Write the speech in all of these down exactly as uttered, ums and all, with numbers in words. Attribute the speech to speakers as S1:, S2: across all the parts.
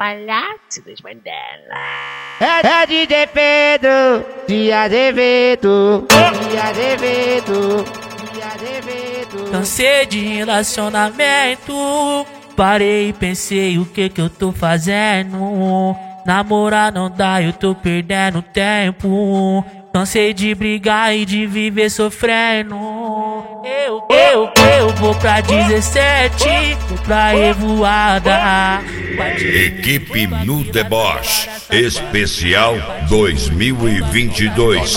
S1: Palácio das Bandelas.
S2: É, é D J Pedro, de Azevedo, de Azevedo, de Azevedo.
S3: Cansei de relacionamento, parei e pensei o que que eu tô fazendo. Namorar não dá, eu tô perdendo tempo. Cansei de brigar e de viver sofrendo. Eu, eu, eu vou pra dezessete, vou pra revoada.
S4: Equipe No Deboche Especial dois mil e vinte e dois.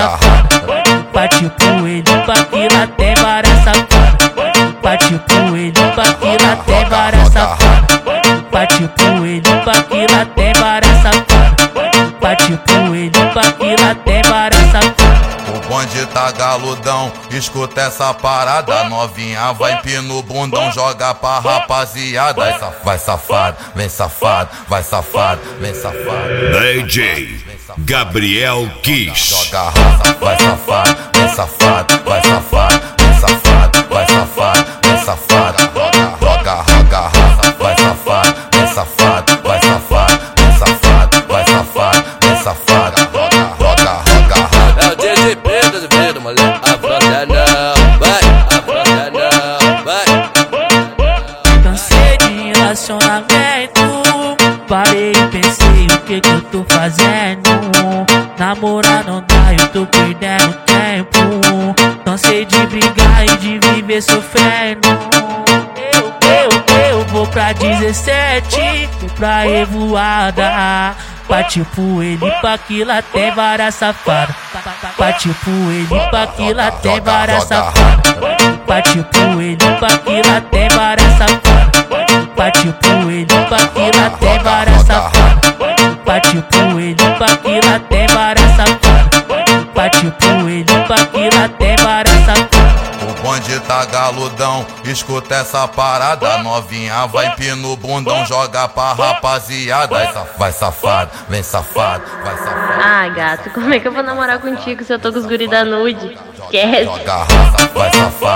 S3: Partiu pro ele, pra que lá tem várias safadas. Partiu pro ele, pra que lá tem várias safadas. Partiu pro ele, pra que lá tem várias safadas. Partiu pro ele, pra que lá tem várias safadas.
S5: O bonde tá galudão, escuta essa parada. Novinha vai empina o bundão, joga pra rapaziada. Vai safado, vai safado, vem safado, vai safado, vem safado.
S4: D J Gabriel Kiss.
S5: Joga raça, vai safado, vem safado, vai safado, vem safado, vai safado, vem safado. Joga, joga raça, vai safado, vem safado, vai safado, vem safado, vai safado, vem safado. Joga, joga raça.
S6: É o D J Pedro, Pedro, moleque. Afronta não, vai, afronta não, vai.
S3: Cansei de relacionamento, parei e pensei o que que eu tô fazendo. Namorar não dá, eu tô perdendo tempo. Cansei de brigar e de viver sofrendo. Eu, eu, eu vou pra dezessete, vou pra revoada. Partiu pro ele, pra que lá tem várias safadas. Partiu pro ele, pra que lá tem várias safadas. Partiu pro ele, pra que lá tem várias safadas. Partiu pro ele, pra que lá tem várias safadas. Partiu pro ele, pra que lá tem várias safadas. Partiu pro ele, pra que lá tem várias safadas.
S5: O bonde tá galudão, escuta essa parada. Novinha vai empina o bundão, joga pra rapaziada. Vai safado, vem safado, vai safado.
S1: Ah, gato, como é que eu vou namorar contigo se eu tô com os guri da nude? Esquece.
S5: Joga raça, vai safado.